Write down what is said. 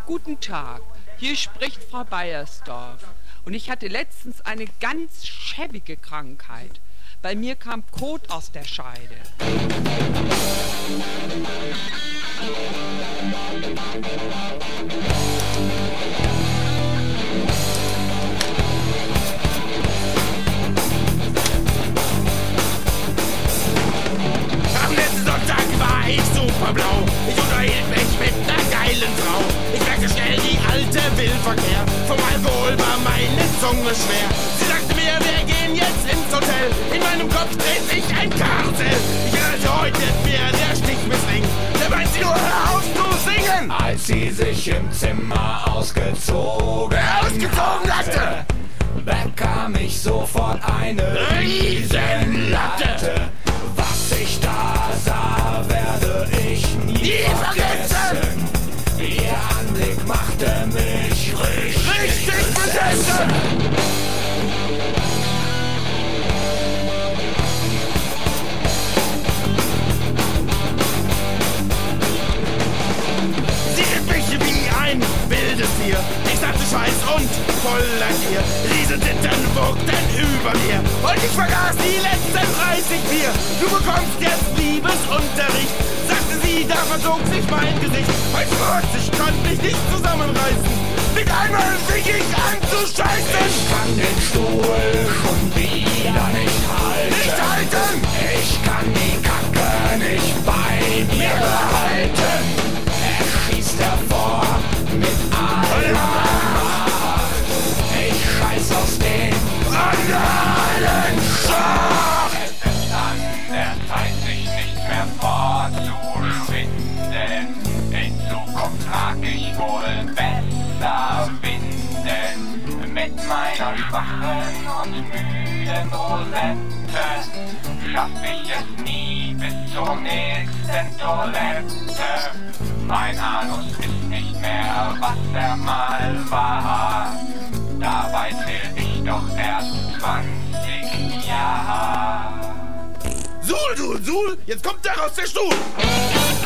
Guten Tag, hier spricht Frau Beiersdorf. Und ich hatte letztens eine ganz schäbige Krankheit. Bei mir kam Kot aus der Scheide. Am letzten Sonntag war ich super blau. Ich unterhielt mich mit einer geilen Frau. Ich merkte schnell, die alte will Verkehr. Vom Alkohol war meine Zunge schwer. Sie sagte mir, wir gehen jetzt ins Hotel. In meinem Kopf dreht sich ein Karussell. Ich rate heute mir der Stich misslingt. Der meint sie nur, hör auf zu singen. Als sie sich im Zimmer ausgezogen hatte, bekam ich sofort eine Riesenlatte. Was ich da sah, werde ich nie vergessen. Ihr Anblick machte mich Richtig besessen. Sie ritt mich wie ein wildes Tier. Ich sagte Scheiß und voller Gier. Riesentitten wogten über mir. Und ich vergaß die letzten 30 Bier. Du bekommst jetzt Liebesunterricht, sagte sie, da verzog sich mein Gesicht. Mein Gott, ich konnte mich nicht zusammenreißen. Mit einmal fing ich an zu scheißen. Ich kann den Stuhl schon wieder nicht halten. Nicht halten! Ich kann die Kacke nicht bei mir behalten. Er schießt hervor mit aller Macht. Ich scheiß aus den Annalen Schacht! Es ist an der Zeit, sich nicht mehr vorzuschwinden. In Zukunft trag ich wohl besser Winden. Mit meiner schwachen und müden Rosette schaff ich es nie bis zur nächsten Toilette. Mein Anus ist nicht mehr, was er mal war. Dabei zähl ich doch erst 20 Jahre. Suhl, jetzt kommt der aus der Stuhl!